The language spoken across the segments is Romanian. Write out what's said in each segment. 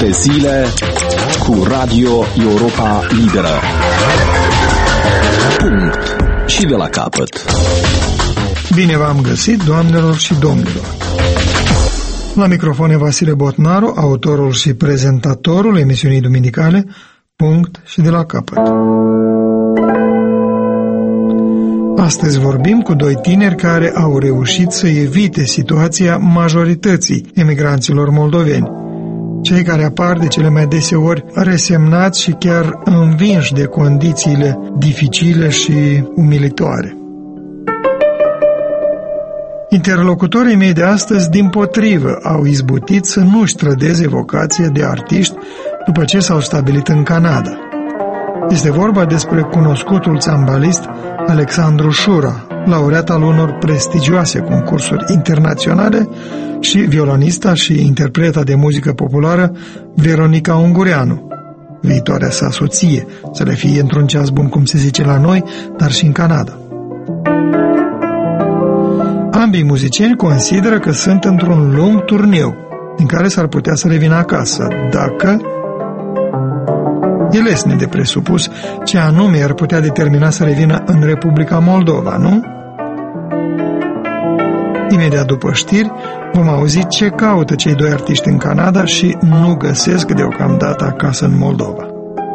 7 zile cu Radio Europa Liberă. Punct. Și de la capăt. Bine v-am găsit, doamnelor și domnilor. La microfon e Vasile Botnaru, autorul și prezentatorul emisiunii duminicale Punct și de la capăt. Astăzi vorbim cu doi tineri care au reușit să evite situația majorității emigranților moldoveni, cei care apar de cele mai deseori resemnați și chiar învinși de condițiile dificile și umilitoare. Interlocutorii mei de astăzi, dimpotrivă, au izbutit să nu-și trădeze vocația de artiști după ce s-au stabilit în Canada. Este vorba despre cunoscutul țambalist Alexandru Șura, laureat al unor prestigioase concursuri internaționale, și violonista și interpreta de muzică populară Veronica Ungureanu, viitoarea sa soție, să le fie într-un ceas bun, cum se zice la noi, dar și în Canada. Ambii muzicieni consideră că sunt într-un lung turneu, din care s-ar putea să revină acasă, dacă... E lesne de presupus ce anume ar putea determina să revină în Republica Moldova, nu? Imediat după știri vom auzi ce caută cei doi artiști în Canada și nu găsesc deocamdată acasă în Moldova.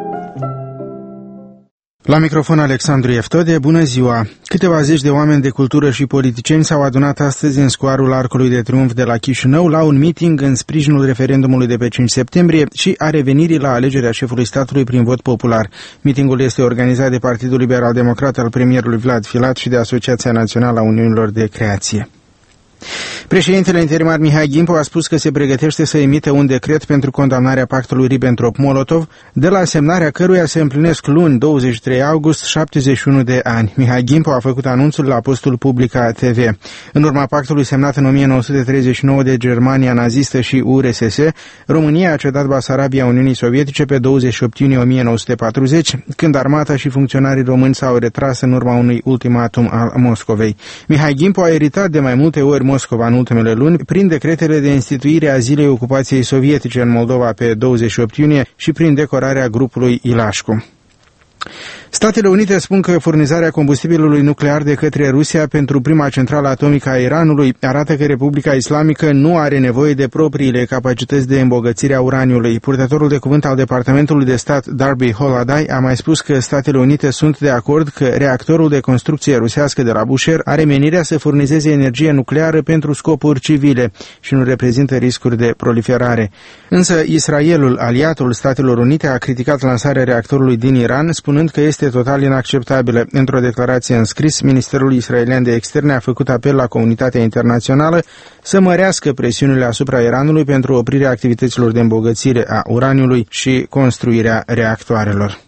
La microfon Alexandru Eftode, bună ziua! Câteva zeci de oameni de cultură și politicieni s-au adunat astăzi în scoarul Arcului de Triunf de la Chișinău la un meeting în sprijinul referendumului de pe 5 septembrie și a revenirii la alegerea șefului statului prin vot popular. Meetingul este organizat de Partidul Liberal Democrat al premierului Vlad Filat și de Asociația Națională a Uniunilor de Creație. Președintele interimar Mihai Gimpo a spus că se pregătește să emită un decret pentru condamnarea pactului Ribbentrop-Molotov, de la semnarea căruia se împlinesc luni 23 august 71 de ani. Mihai Gimpo a făcut anunțul la postul Publica TV. În urma pactului semnat în 1939 de Germania nazistă și URSS, România a cedat Basarabia Uniunii Sovietice pe 28 iunie 1940, când armata și funcționarii români s-au retras în urma unui ultimatum al Moscovei. Mihai Gimpo a eritat de mai multe ori Moscova în ultimele luni prin decretele de instituire a Zilei Ocupației Sovietice în Moldova pe 28 iunie și prin decorarea grupului Ilașcu. Statele Unite spun că furnizarea combustibilului nuclear de către Rusia pentru prima centrală atomică a Iranului arată că Republica Islamică nu are nevoie de propriile capacități de îmbogățire a uraniului. Purtătorul de cuvânt al Departamentului de Stat, Darby Holaday, a mai spus că Statele Unite sunt de acord că reactorul de construcție rusească de la Bushehr are menirea să furnizeze energie nucleară pentru scopuri civile și nu reprezintă riscuri de proliferare. Însă Israelul, aliatul Statelor Unite, a criticat lansarea reactorului din Iran, spunând că este total inacceptabilă. Într-o declarație în scris, Ministerul Israelian de Externe a făcut apel la comunitatea internațională să mărească presiunile asupra Iranului pentru oprirea activităților de îmbogățire a uraniului și construirea reactoarelor.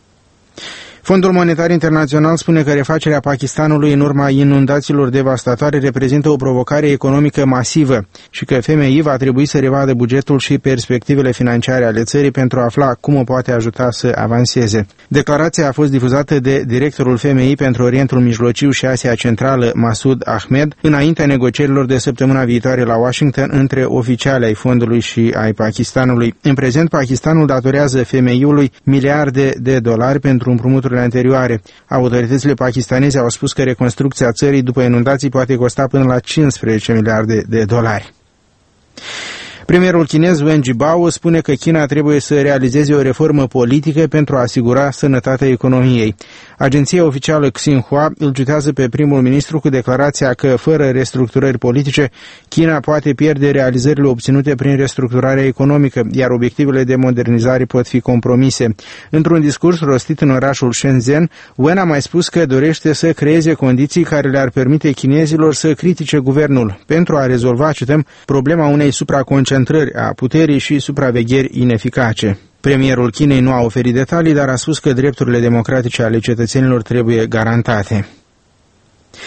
Fondul Monetar Internațional spune că refacerea Pakistanului în urma inundațiilor devastatoare reprezintă o provocare economică masivă și că FMI va trebui să revadă bugetul și perspectivele financiare ale țării pentru a afla cum o poate ajuta să avanseze. Declarația a fost difuzată de directorul FMI pentru Orientul Mijlociu și Asia Centrală, Masoud Ahmed, înaintea negocierilor de săptămâna viitoare la Washington între oficiali ai fondului și ai Pakistanului. În prezent, Pakistanul datorează FMI-ului miliarde de dolari pentru împrumuturi anterioare. Autoritățile pakistaneze au spus că reconstrucția țării după inundații poate costa până la 15 miliarde de dolari. Premierul chinez Wen Jiabao spune că China trebuie să realizeze o reformă politică pentru a asigura sănătatea economiei. Agenția oficială Xinhua îl citează pe primul ministru cu declarația că, fără restructurări politice, China poate pierde realizările obținute prin restructurarea economică, iar obiectivele de modernizare pot fi compromise. Într-un discurs rostit în orașul Shenzhen, Wen a mai spus că dorește să creeze condiții care le-ar permite chinezilor să critique guvernul pentru a rezolva, cităm, problema unei supraconcentrări a puterii și supravegheri ineficace. Premierul Chinei nu a oferit detalii, dar a spus că drepturile democratice ale cetățenilor trebuie garantate.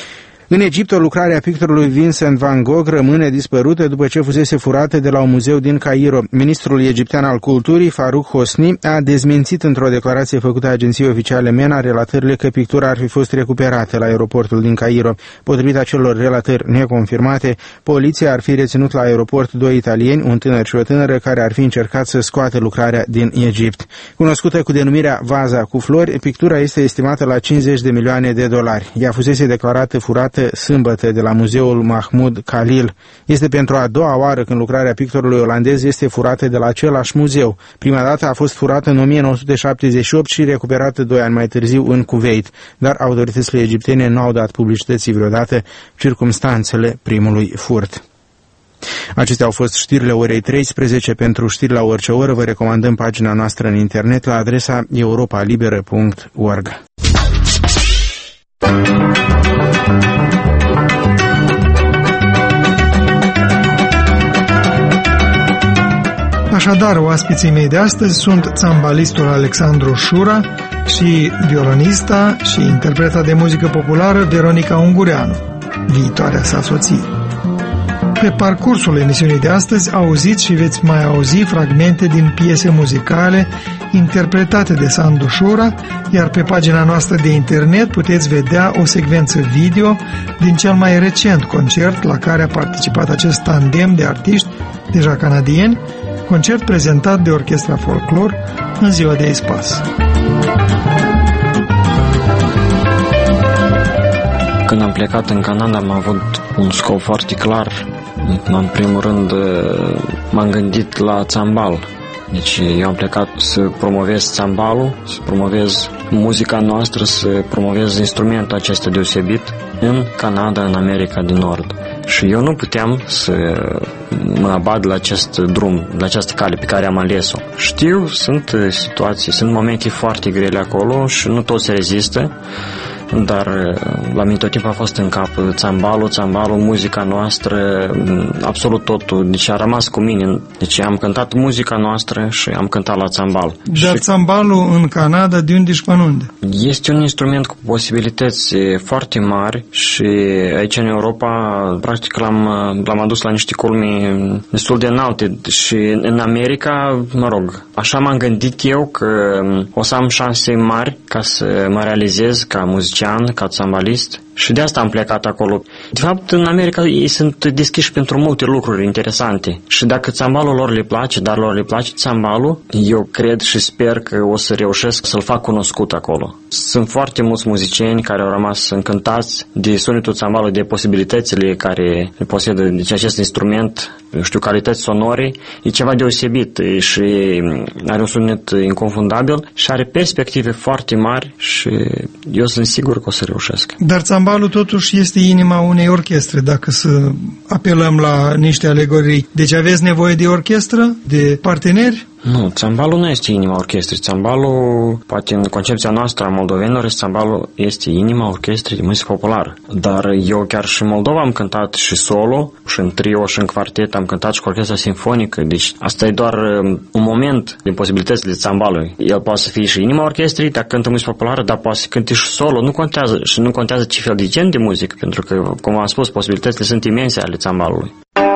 În Egipt, o lucrare a pictorului Vincent van Gogh rămâne dispărută după ce fusese furată de la un muzeu din Cairo. Ministrul egiptean al culturii, Farouk Hosni, a dezmințit într-o declarație făcută agenției oficiale MENA relatările că pictura ar fi fost recuperată la aeroportul din Cairo. Potrivit acelor relatări neconfirmate, poliția ar fi reținut la aeroport 2 italieni, un tânăr și o tânără, care ar fi încercat să scoată lucrarea din Egipt. Cunoscută cu denumirea Vaza cu flori, pictura este estimată la $50 de milioane. Ea fusese declarată furată sâmbătă de la muzeul Mahmoud Khalil. Este pentru a doua oară când lucrarea pictorului olandez este furată de la același muzeu. Prima dată a fost furată în 1978 și recuperată 2 ani mai târziu în Kuwait, dar autoritățile egiptene nu au dat publicității vreodată circumstanțele primului furt. Acestea au fost știrile orei 13. Pentru știri la orice oră vă recomandăm pagina noastră în internet la adresa europalibera.org. Așadar, oaspeții mei de astăzi sunt țambalistul Alexandru Șura și violonista și interpreta de muzică populară Veronica Ungureanu, viitoarea sa soție. Pe parcursul emisiunii de astăzi auziți și veți mai auzi fragmente din piese muzicale interpretate de Sandu Șura, iar pe pagina noastră de internet puteți vedea o secvență video din cel mai recent concert la care a participat acest tandem de artiști deja canadieni, concert prezentat de Orchestra Folklore în ziua de Espas. Când am plecat în Canada am avut un scop foarte clar. În primul rând m-am gândit la țambal. Deci eu am plecat să promovez țambalul, să promovez muzica noastră, să promovez instrumentul acesta deosebit în Canada, în America de Nord. Și eu nu puteam să mă abat la acest drum, la această cale pe care am ales-o. Știu, sunt situații, sunt momente foarte grele acolo și nu toți rezistă, dar la mine tot timpul a fost în cap țambalul, muzica noastră, absolut totul. Deci a rămas cu mine. Deci am cântat muzica noastră și am cântat la țambal. Dar țambalul în Canada, de unde și până unde? Este un instrument cu posibilități foarte mari și aici în Europa practic l-am adus la niște culmi destul de înalte și în America, mă rog, așa m-am gândit eu că o să am șanse mari ca să mă realizez ca muzician, ca țambalist. Și de asta am plecat acolo. De fapt, în America ei sunt deschiși pentru multe lucruri interesante. Și dacă țambalul lor le place, dar lor le place țambalul, eu cred și sper că o să reușesc să-l fac cunoscut acolo. Sunt foarte mulți muzicieni care au rămas încântați de sunetul țambalului, de posibilitățile care le posedă deci acest instrument, știu, calități sonore. E ceva deosebit și are un sunet inconfundabil și are perspective foarte mari și eu sunt sigur că o să reușesc. Dar țambalul totuși este inima unei orchestre, dacă să apelăm la niște alegorii. Deci aveți nevoie de orchestră, de parteneri? Nu, țambalul nu este inima orchestrei. Țambalul, poate în concepția noastră a moldovenilor, țambalul este inima orchestrei de muzică populară. Dar eu chiar și în Moldova am cântat și solo, și în trio, și în quartet, am cântat și cu orchestra sinfonică. Deci asta e doar un moment din posibilitățile țambalului. El poate să fie și inima orchestrei, dacă cântă muzică populară, dar poate să cânte și solo. Nu contează. Și nu contează ce fel de gen de muzică, pentru că, cum am spus, posibilitățile sunt imense ale țambalului.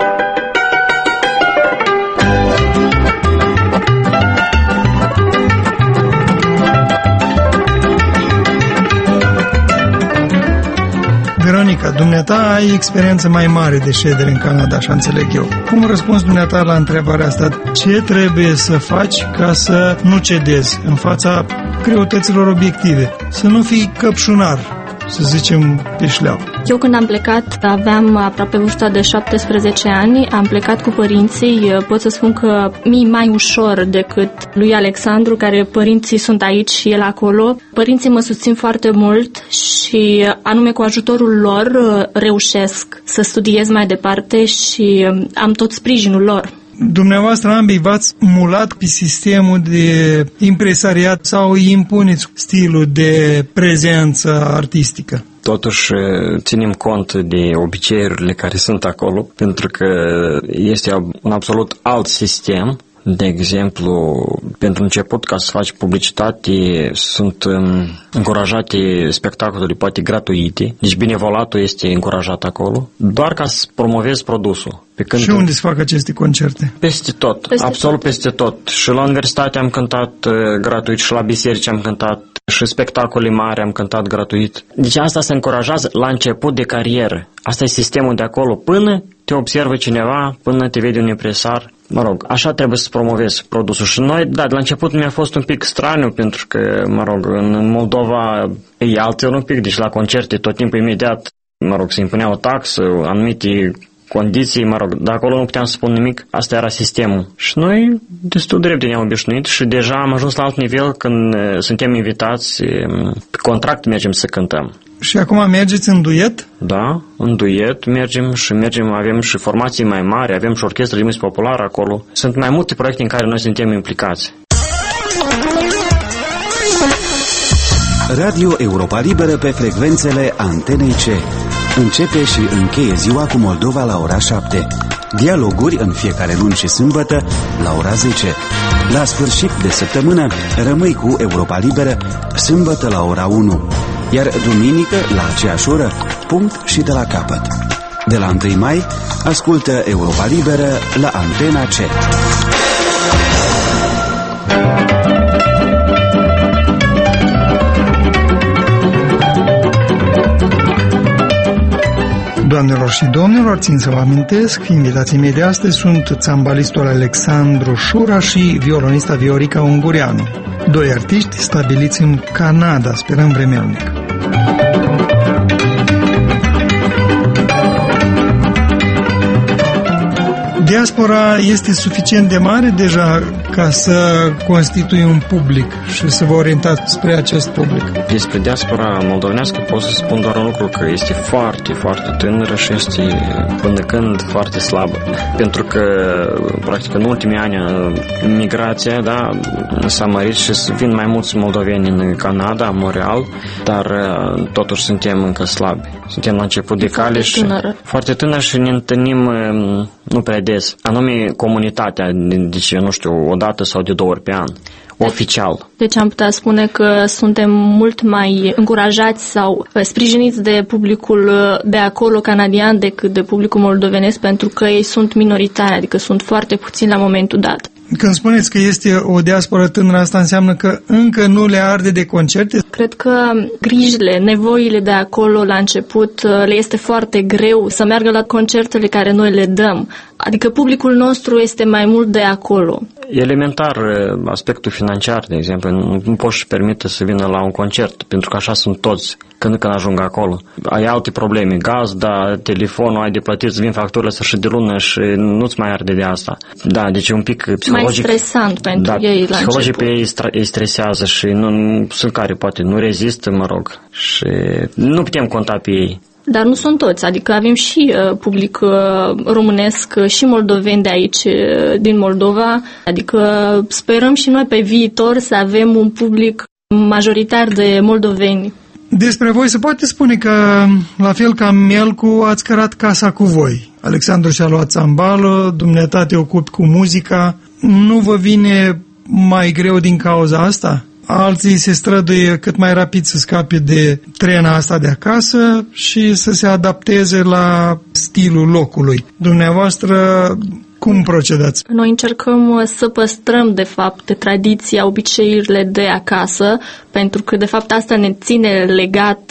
Veronica, dumneata ai experiență mai mare de ședere în Canada, așa înțeleg eu. Cum răspunzi dumneata la întrebarea asta? Ce trebuie să faci ca să nu cedezi în fața greutăților obiective? Să nu fii căpșunar, să zicem, pe șleau. Eu când am plecat aveam aproape vârsta de 17 ani, am plecat cu părinții, pot să spun că mi-e mai ușor decât lui Alexandru, care părinții sunt aici și el acolo. Părinții mă susțin foarte mult și anume cu ajutorul lor reușesc să studiez mai departe și am tot sprijinul lor. Dumneavoastră ambii v-ați mulat pe sistemul de impresariat sau îi impuneți stilul de prezență artistică? Totuși ținem cont de obiceiurile care sunt acolo, pentru că este un absolut alt sistem De exemplu, pentru început, ca să faci publicitate, sunt încurajate spectacoluri poate gratuite, deci benevolatul este încurajat acolo, doar ca să promovezi produsul. Și unde se fac aceste concerte? Peste tot, absolut peste tot. Și la universitate am cântat gratuit, și la biserici am cântat, și spectacole mari am cântat gratuit. Deci asta se încurajează la început de carieră. Asta e sistemul de acolo, până te observă cineva, până te vede un impresar. Mă rog, așa trebuie să promovezi produsul. Și noi, da, de la început mi-a fost un pic straniu, pentru că, mă rog, în Moldova e altfel un pic, deci la concerte tot timpul imediat, mă rog, se impunea o taxă, anumite condiții, mă rog, de acolo nu puteam să spun nimic, asta era sistemul. Și noi destul de repede ne-am obișnuit și deja am ajuns la alt nivel când suntem invitați, pe contract mergem să cântăm. Și acum mergeți în duet? Da, în duet mergem, avem și formații mai mari, avem și orchestră de muzică populară acolo. Sunt mai multe proiecte în care noi suntem implicați. Radio Europa Liberă pe frecvențele Antenei C. Începe și încheie ziua cu Moldova la ora 7. Dialoguri în fiecare luni și sâmbătă la ora 10. La sfârșit de săptămână rămâi cu Europa Liberă sâmbătă la ora 1. Iar duminică la aceeași oră, punct și de la capăt. De la 1 mai, ascultă Europa Liberă la Antena C. Doamnelor și domnilor, țin să vă amintesc, invitații mei de astăzi sunt țambalistul Alexandru Șura și violonista Viorica Ungureanu, doi artiști stabiliți în Canada, sperăm vremelnic. Diaspora este suficient de mare deja ca să constituie un public și să vă orientați spre acest public. Despre diaspora moldovenească pot să spun doar un lucru, că este foarte, foarte tânără și este până când foarte slabă. Pentru că, practic, în ultimii ani migrația, da, s-a mărit și vin mai mulți moldoveni în Canada, Montreal, dar totuși suntem încă slabi. Suntem la început de cale și foarte tânără și ne întâlnim nu prea des. Anume comunitatea, deci, nu știu, o dată sau de 2 ori pe an. Oficial. Deci am putea spune că suntem mult mai încurajați sau sprijiniți de publicul de acolo canadian decât de publicul moldovenesc, pentru că ei sunt minoritari, adică sunt foarte puțini la momentul dat. Când spuneți că este o diasporă tânără, asta înseamnă că încă nu le arde de concerte? Cred că grijile, nevoile de acolo la început le este foarte greu să meargă la concertele care noi le dăm. Adică publicul nostru este mai mult de acolo. Elementar, aspectul financiar, de exemplu, nu poți permite să vină la un concert, pentru că așa sunt toți când ajung acolo. Ai alte probleme, gazda, telefonul, ai de plătit, îți vin facturile sfârșit de lună și nu-ți mai arde de asta. Da, deci e un pic psihologic. Mai stresant pentru ei la psihologic început. Pe ei stresează și sunt care poate nu rezistă, mă rog, și nu putem conta pe ei. Dar nu sunt toți, adică avem și public românesc și moldoveni de aici, din Moldova, adică sperăm și noi pe viitor să avem un public majoritar de moldoveni. Despre voi se poate spune că, la fel ca Mielcu, ați cărat casa cu voi. Alexandru și-a luat țambală, dumneata te ocupi cu muzica. Nu vă vine mai greu din cauza asta? Alții se străduie cât mai rapid să scape de trena asta de acasă și să se adapteze la stilul locului. Dumneavoastră, cum procedați? Noi încercăm să păstrăm, de fapt, tradiția, obiceiurile de acasă, pentru că, de fapt, asta ne ține legat,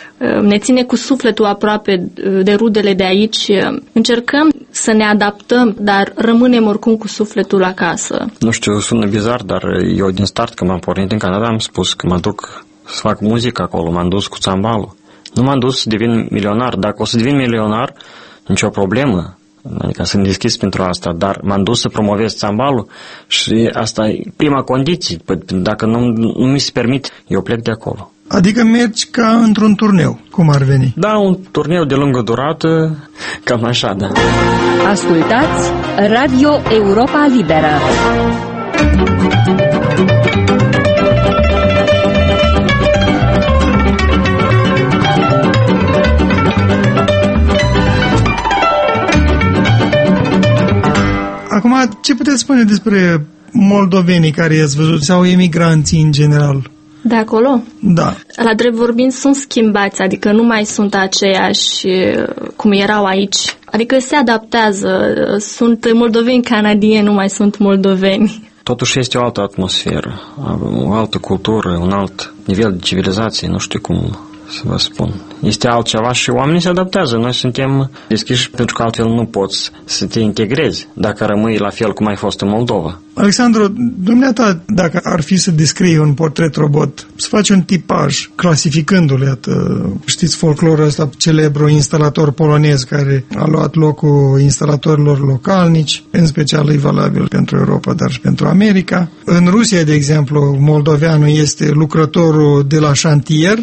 ne ține cu sufletul aproape de rudele de aici. Încercăm să ne adaptăm, dar rămânem oricum cu sufletul acasă. Nu știu, sună bizar, dar eu din start, când m-am pornit în Canada, am spus că mă duc să fac muzică acolo, m-am dus cu țambalul. Nu m-am dus să devin milionar. Dacă o să devin milionar, nicio problemă. Adică sunt deschis pentru asta, dar m-am dus să promovez țambalul și asta e prima condiție. Dacă nu mi se permit, eu plec de acolo. Adică mergi ca într-un turneu, cum ar veni? Da, un turneu de lungă durată, cam așa, da. Ascultați Radio Europa Liberă. Acum, Ce puteți spune despre moldovenii care i-ați văzut sau emigranții în general? De acolo? Da. La drept vorbind, sunt schimbați, adică nu mai sunt aceiași cum erau aici. Adică se adaptează, sunt moldoveni canadieni, nu mai sunt moldoveni. Totuși este o altă atmosferă, o altă cultură, un alt nivel de civilizație, nu știu cum să vă spun. Este altceva și oamenii se adaptează. Noi suntem deschiși pentru că altfel nu poți să te integrezi dacă rămâi la fel cum ai fost în Moldova. Alexandru, dumneata, dacă ar fi să descrii un portret robot, să faci un tipaj, clasificându-le, știți folclorul ăsta celebru instalator polonez care a luat locul instalatorilor localnici, în special e valabil pentru Europa, dar și pentru America. În Rusia, de exemplu, moldoveanul este lucrătorul de la șantier,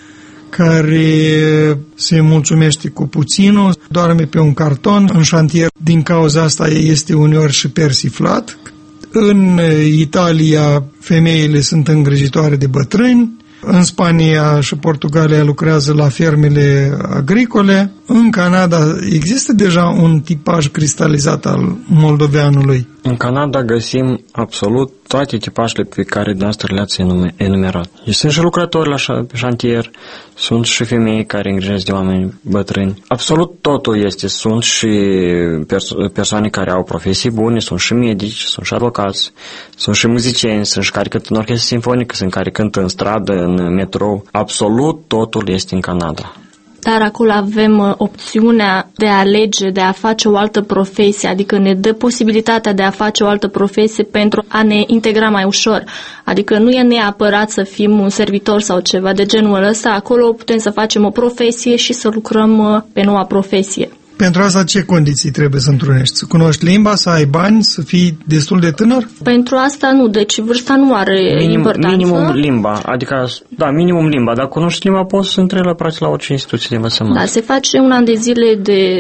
care se mulțumește cu puținul, doarme pe un carton în șantier, din cauza asta este uneori și persiflat. În Italia, femeile sunt îngrijitoare de bătrâni, în Spania și Portugalia lucrează la fermele agricole. În Canada există deja un tipaj cristalizat al moldoveanului. În Canada găsim absolut toate tipajele pe care dumneavoastră le-ați enumerat. Sunt și lucrători la șantier, sunt și femei care îngrijesc de oameni bătrâni. Absolut totul este. Sunt și persoane care au profesii bune, sunt și medici, sunt și avocați, sunt și muzicieni, sunt și care cântă în orchestră simfonică, sunt care cântă în stradă, în metrou. Absolut totul este în Canada. Dar acolo avem opțiunea de a alege, de a face o altă profesie, adică ne dă posibilitatea de a face o altă profesie pentru a ne integra mai ușor. Adică nu e neapărat să fim un servitor sau ceva de genul ăsta, acolo putem să facem o profesie și să lucrăm pe noua profesie. Pentru asta ce condiții trebuie să întrunești? Să cunoști limba, să ai bani, să fii destul de tânăr? Pentru asta nu, deci vârsta nu are importanță. Minimum limba, adică, da, minimum limba. Dacă cunoști limba, poți să intri la practic la orice instituție de învățământ. Da, se face un an de zile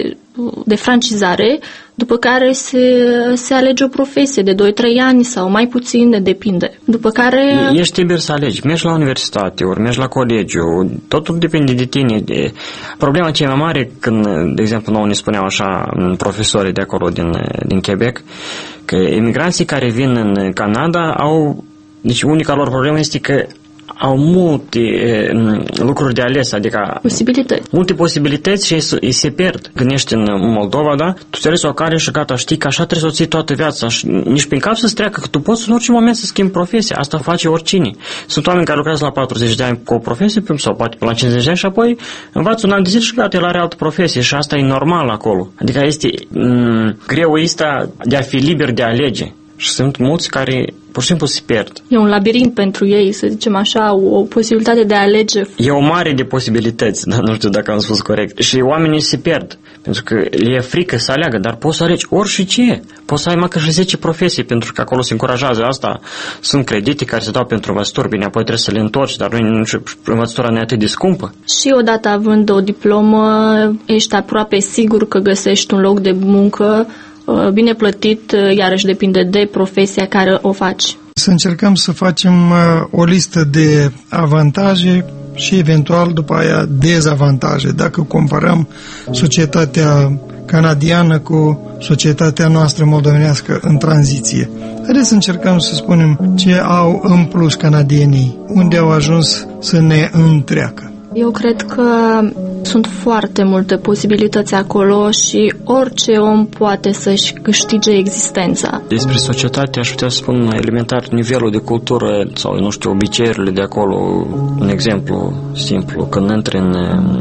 de francizare, după care se alege o profesie de 2-3 ani sau mai puțin, depinde. După care... Ești liber să alegi. Mergi la universitate, ori mergi la colegiu, totul depinde de tine. Problema cea mai mare, când, de exemplu, nouă ne spuneau așa profesorii de acolo din Quebec, că emigranții care vin în Canada au... Deci unica lor problemă este că au multe lucruri de ales, adică posibilități. Multe posibilități și îi se pierd. Când ești în Moldova, da? Tu te alegi o cale și gata, știi că așa trebuie să o ții toată viața. Nici prin cap să-ți treacă că tu poți în orice moment să schimbi profesia. Asta face oricine. Sunt oameni care lucrează la 40 de ani cu o profesie sau poate la 50 de ani și apoi învață un an de zile și gata, el are altă profesie și asta e normal acolo. Adică este greu ăsta de a fi liber de a alege. Și sunt mulți care pur și simplu se pierd. E un labirint pentru ei, să zicem așa, o posibilitate de a alege. E o mare de posibilități, dar nu știu dacă am spus corect. Și oamenii se pierd, pentru că le e frică să aleagă, dar poți să alegi orice. Poți să ai măcar și 10 profesii, pentru că acolo se încurajează asta. Sunt credite care se dau pentru învățători, bine, apoi trebuie să le întorci, dar învățătura nu e atât de scumpă. Și odată având o diplomă, ești aproape sigur că găsești un loc de muncă bine plătit, iarăși depinde de profesia care o faci. Să încercăm să facem o listă de avantaje și eventual după aia dezavantaje, dacă comparăm societatea canadiană cu societatea noastră moldovenească în tranziție. Haideți să încercăm să spunem ce au în plus canadienii, unde au ajuns să ne întreacă. Eu cred că sunt foarte multe posibilități acolo și orice om poate să-și câștige existența. Despre societate aș putea să spun elementar nivelul de cultură sau, nu știu, obiceiurile de acolo. Un exemplu simplu, când intri în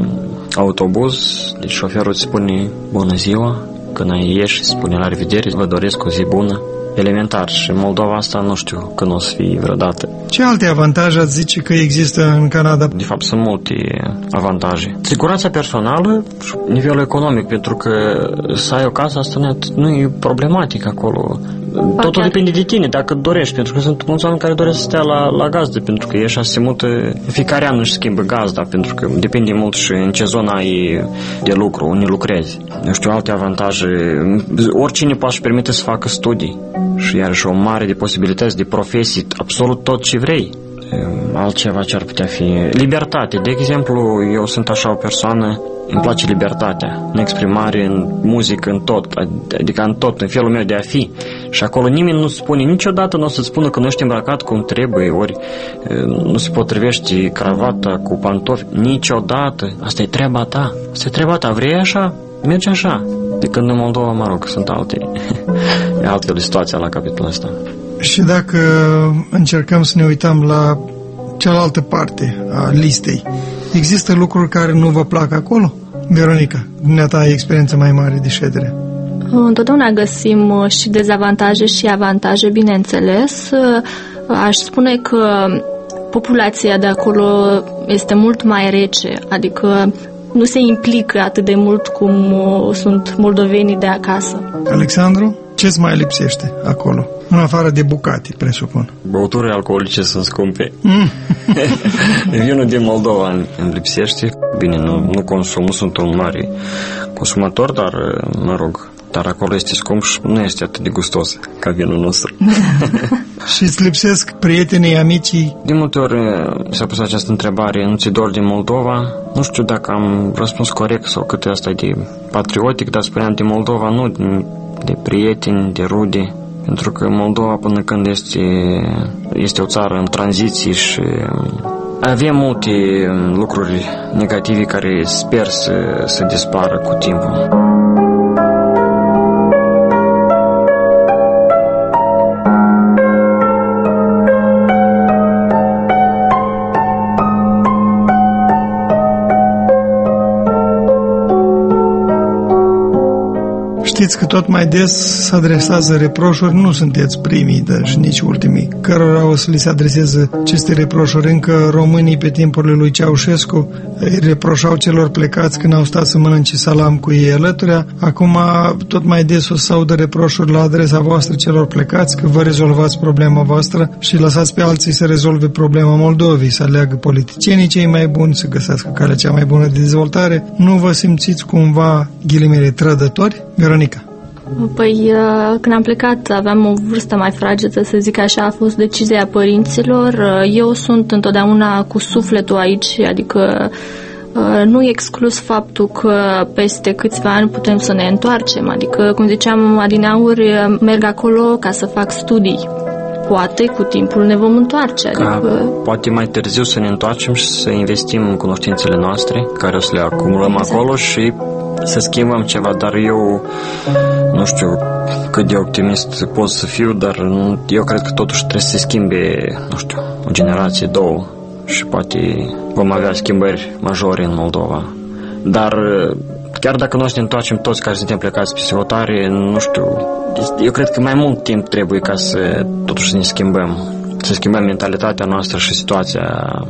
autobuz, deci șoferul îți spune bună ziua, când ieși spune la revedere, vă doresc o zi bună. Elementar. Și în Moldova asta nu știu când o să fie vreodată. Ce alte avantaje ați zice că există în Canada? De fapt, sunt multe avantaje. Siguranța personală și nivelul economic, pentru că să ai o casă, asta nu e problematic acolo. Totul depinde de tine, dacă dorești, pentru că sunt mulți oameni care doresc să stea la gazdă, pentru că ei se mută, fiecare an își schimbă gazda, pentru că depinde mult și în ce zona ai de lucru, unde lucrezi. Eu știu alte avantaje. Oricine poate să permite să facă studii și iarăși o mare de posibilități de profesii, absolut tot ce vrei. Altceva ce ar putea fi libertate. De exemplu, eu sunt așa o persoană, îmi place libertatea, în exprimare, în muzică, în tot, adică în tot, în felul meu de a fi. Și acolo nimeni nu spune, niciodată nu o să spună că nu ești îmbrăcat cum trebuie, ori nu se potrivește cravata cu pantofi, niciodată. Asta e treaba ta, asta e treaba ta, vrei așa, mergi așa. De când în Moldova, mă rog, sunt altfel de situația la capitolul ăsta. Și dacă încercăm să ne uităm la cealaltă parte a listei, există lucruri care nu vă plac acolo? Veronica, dumneata ai experiență mai mare de ședere. Întotdeauna găsim și dezavantaje și avantaje, bineînțeles. Aș spune că populația de acolo este mult mai rece, adică nu se implică atât de mult cum sunt moldovenii de acasă. Alexandru, ce-ți mai lipsește acolo? În afară de bucate, presupun. Băuturile alcoolice sunt scumpe. Vinul din Moldova îmi lipsește. Bine, nu consum, nu sunt un mare consumator, dar, mă rog, dar acolo este scump și nu este atât de gustos ca vinul nostru. Și îți lipsesc prietenii, amicii? De multe ori s-a pus această întrebare, nu ți dor din Moldova? Nu știu dacă am răspuns corect sau cât asta e de patriotic, dar spuneam de Moldova, nu de prieteni, de rude. Pentru că Moldova până când este o țară în tranziție și avem multe lucruri negative care sper să dispară cu timpul. Știți că tot mai des se adresează reproșuri, nu sunteți primii, dar și nici ultimii, cărora o să li se adreseze aceste reproșuri. Încă românii pe timpurile lui Ceaușescu îi reproșau celor plecați când au stat să mănânce salam cu ei alături. Acum tot mai des o să audă reproșuri la adresa voastră celor plecați, că vă rezolvați problema voastră și lăsați pe alții să rezolve problema Moldovei, să aleagă politicienii cei mai buni, să găsească calea cea mai bună de dezvoltare. Nu vă simțiți cumva, ghilimele, trădători? Veronica. Păi, când am plecat, aveam o vârstă mai fragedă, să zic așa, a fost decizia părinților. Eu sunt întotdeauna cu sufletul aici, adică nu exclus faptul că peste câțiva ani putem să ne întoarcem. Adică, cum ziceam adineauri, merg acolo ca să fac studii. Poate cu timpul ne vom întoarce. Adică... Poate mai târziu să ne întoarcem și să investim în cunoștințele noastre, care o să le acumulăm acolo și să schimbăm ceva, dar eu nu știu cât de optimist pot să fiu, dar eu cred că totuși trebuie să se schimbe, nu știu, o generație, două și poate vom avea schimbări majore în Moldova. Dar chiar dacă noi ne întoarcem toți care suntem plecați pe hotare, nu știu, eu cred că mai mult timp trebuie ca să totuși să ne schimbăm, să schimbăm mentalitatea noastră și situația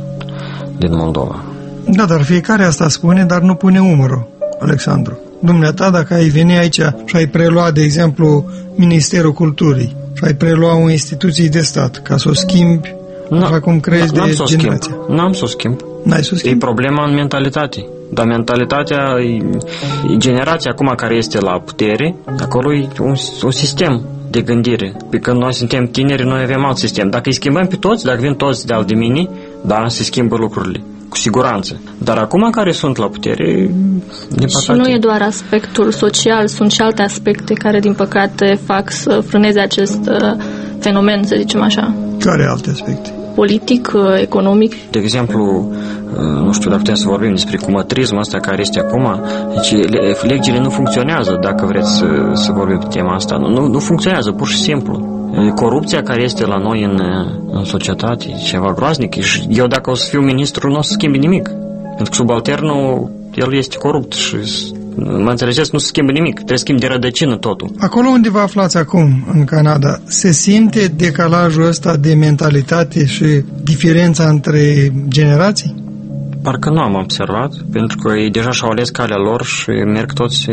din Moldova. Da, dar fiecare asta spune, dar nu pune umărul. Alexandru, dumneata, dacă ai veni aici și ai prelua, de exemplu, Ministerul Culturii și ai prelua o instituție de stat ca să o schimbi, așa cum crezi de generația. N-am să o schimb. N-ai să o schimbi? E problema în mentalitate. Dar mentalitatea, generația acum care este la putere, acolo e un sistem de gândire. Pe când noi suntem tineri, noi avem alt sistem. Dacă îi schimbăm pe toți, dacă vin toți de-al de mine, da, se schimbă lucrurile. Cu siguranță. Dar acum care sunt la putere, din păcate... Și nu e doar aspectul social, sunt și alte aspecte care, din păcate, fac să frâneze acest fenomen, să zicem așa. Care alte aspecte? Politic, economic. De exemplu, nu știu dacă putem să vorbim despre cumătrismul ăsta care este acum. Deci legile nu funcționează, dacă vreți să vorbim pe tema asta. Nu funcționează, pur și simplu. Corupția care este la noi în societate e ceva groaznic. Și eu, dacă o să fiu ministru, nu o să schimbi nimic. Pentru că subalternul, el este corupt și, mă înțelegeți, nu se schimbă nimic. Trebuie să schimbi de rădăcină totul. Acolo unde vă aflați acum, în Canada, se simte decalajul ăsta de mentalitate și diferența între generații? Parcă nu am observat, pentru că ei deja și-au ales calea lor și merg toți...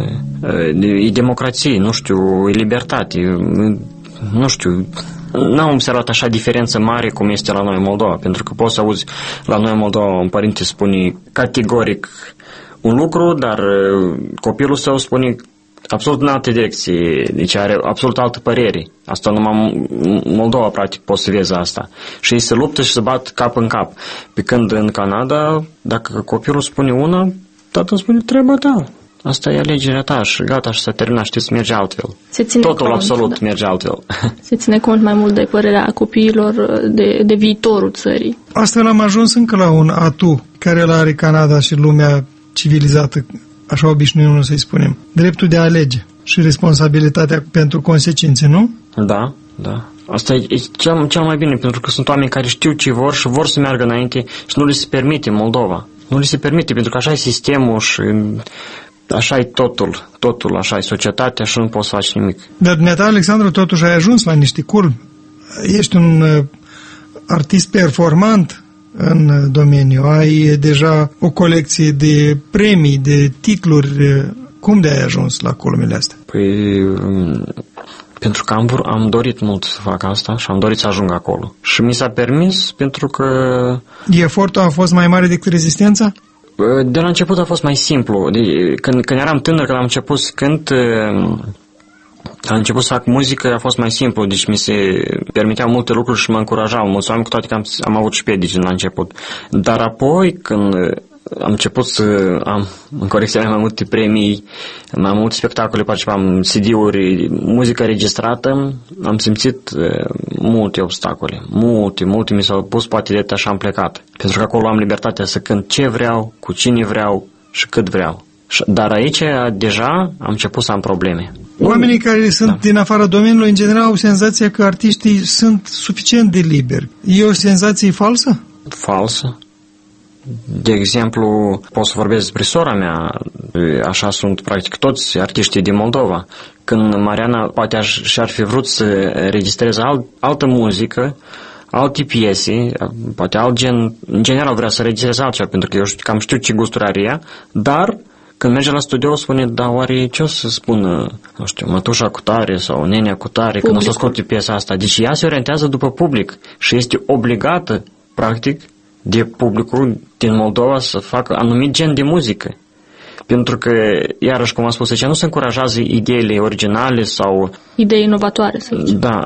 E democrație, nu știu, e libertate... Nu știu, n-am observat așa diferență mare cum este la noi în Moldova, pentru că poți să auzi la noi în Moldova un părinte spune categoric un lucru, dar copilul său spune absolut în altă direcție, deci are absolut altă părere. Asta numai în Moldova, practic, poți să vezi asta. Și ei se luptă și se bat cap în cap. Pe când în Canada, dacă copilul spune una, tatăl îmi spune, treaba ta. Asta e alegerea ta și gata, și s-a terminat, știți, merge altfel. Totul absolut merge altfel. Se ține cont mai mult de părerea copiilor, de viitorul țării. Astfel am ajuns încă la un atu care îl are Canada și lumea civilizată, așa obișnuim să-i spunem. Dreptul de a alege și responsabilitatea pentru consecințe, nu? Da. Asta e cel mai bine, pentru că sunt oameni care știu ce vor și vor să meargă înainte și nu li se permite Moldova. Nu li se permite, pentru că așa e sistemul și așa e totul, așa e societatea și nu poți să faci nimic. Dar dumneata, Alexandru, totuși ai ajuns la niște culmi. Ești un artist performant în domeniu. Ai deja o colecție de premii, de titluri. Cum de ai ajuns la culmile astea? Păi, pentru că am dorit mult să fac asta și am dorit să ajung acolo. Și mi s-a permis pentru că... Efortul a fost mai mare decât rezistența? De la început a fost mai simplu. Când eram tânăr, când am început să cânt, am început să fac muzică, a fost mai simplu. Deci mi se permiteau multe lucruri și mă încurajau mulți oameni, cu toate că am avut și piedici la început. Dar apoi, când am început să am în colecția mea mai multe premii, mai multe spectacole, participam, CD-uri, muzică registrată, am simțit multe obstacole. Multe mi s-au pus poate de așa am plecat. Pentru că acolo am libertatea să cânt ce vreau, cu cine vreau și cât vreau. Dar aici deja am început să am probleme. Oamenii care sunt din afara domeniului, în general, au senzația că artiștii sunt suficient de liberi. E o senzație falsă? Falsă. De exemplu, pot să vorbesc despre sora mea, așa sunt practic toți artiștii din Moldova. Când Mariana poate și-ar fi vrut să registreze altă muzică, alte piese, poate alt gen, în general vrea să registreze altceva, pentru că eu cam știu ce gusturi are ea, dar când merge la studio spune, da, oare ce o să spună, nu știu, mătușa cu tare sau nenea cu tare, când o să asculte piesa asta. Deci ea se orientează după public și este obligată, practic, de publicul din Moldova să facă anumit gen de muzică. Pentru că, iarăși, cum am spus aici, nu se încurajează ideile originale sau... idei inovatoare, să zicem. Da,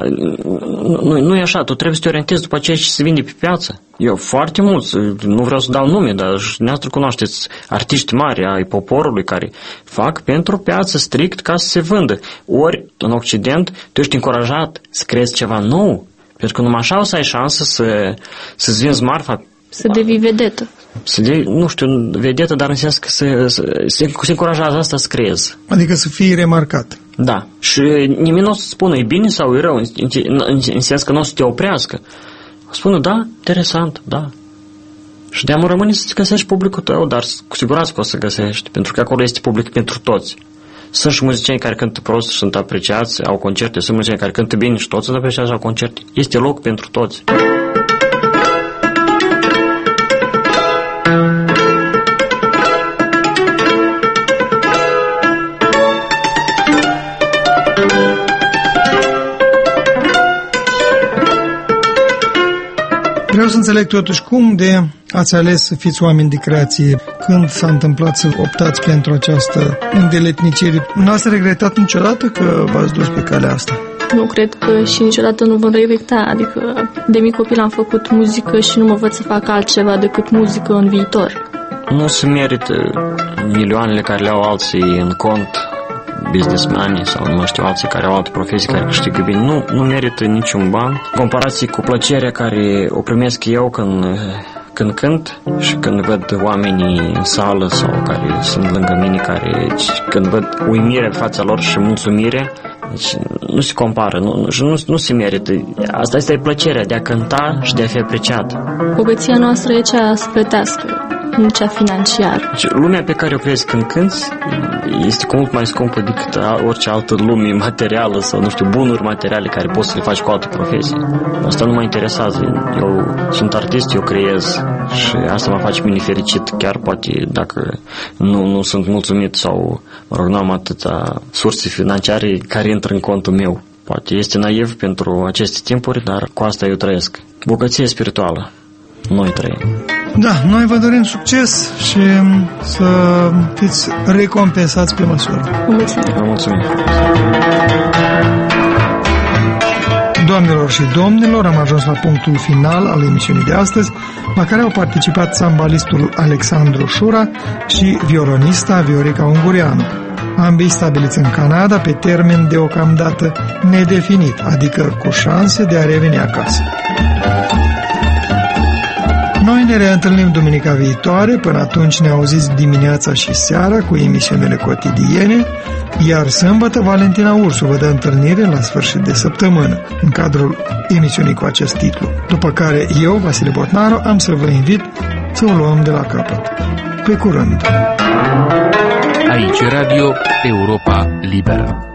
nu e așa, tu trebuie să te orientezi după ceea ce se vinde pe piață. Eu foarte mulți, nu vreau să dau nume, dar dumneavoastră cunoașteți artiști mari ai poporului care fac pentru piață strict ca să se vândă. Ori, în Occident, tu ești încurajat să crezi ceva nou, pentru că numai așa o să ai șansă să-ți vinzi marfa. Să devii vedetă. Să devii, nu știu, vedetă, dar în sens că se încurajează asta să creezi. Adică să fii remarcat. Da. Și nimeni nu o să spună e bine sau e rău, în sens că nu o să te oprească. O spună, da, interesant, da. Și de-aia rămâne să-ți găsești publicul tău, dar cu siguranță că o să găsești, pentru că acolo este public pentru toți. Sunt și muzicieni care cântă prost și sunt apreciați, au concerte, sunt muzicieni care cântă bine și toți sunt apreciați, au concerte. Este loc pentru toți. Vreau să înțeleg totuși cum de ați ales să fiți oameni de creație, când s-a întâmplat să optați pentru această îndeletnicire. N-ați regretat niciodată că v-ați dus pe calea asta? Nu cred că și niciodată nu vom regreta, adică de mic copil am făcut muzică și nu mă văd să fac altceva decât muzică în viitor. Nu se merită milioanele care le au alții în cont, businessmani sau nu știu, alții care au alte profesii care câștigă bine, nu merită niciun ban. Comparații cu plăcerea care o primesc eu când cânt și când văd oamenii în sală sau care sunt lângă mine, când văd uimire în fața lor și mulțumire, deci nu se compară, nu se merită. Asta este plăcerea de a cânta și de a fi apreciat. Bogăția noastră e cea sufletească, nu cea financiară. Deci, lumea pe care o crezi când cânti este cu mult mai scumpă decât orice altă lume materială sau, nu știu, bunuri materiale care poți să le faci cu alte profesii. Asta nu mă interesează. Eu sunt artist, eu creez și asta mă face mine fericit, chiar poate dacă nu sunt mulțumit sau, mă rog, nu am atâta surse financiare care intră în contul meu. Poate este naiv pentru aceste timpuri, dar cu asta eu trăiesc. Bogăție spirituală. Noi trăim. Da, noi vă dorim succes și să fiți recompensați pe măsură. Vă mulțumim. Vă mulțumim. Doamnelor și domnilor, am ajuns la punctul final al emisiunii de astăzi, la care au participat sambalistul Alexandru Șura și violonista Viorica Ungureanu, ambii stabiliți în Canada pe termen deocamdată nedefinit, adică cu șanse de a reveni acasă. Noi ne reîntâlnim duminica viitoare, până atunci ne auziți dimineața și seara cu emisiunile cotidiene, iar sâmbătă Valentina Ursu vă dă întâlnire la sfârșit de săptămână, în cadrul emisiunii cu acest titlu, după care eu, Vasile Botnaru, am să vă invit să o luăm de la capăt. Pe curând! Aici Radio Europa Liberă.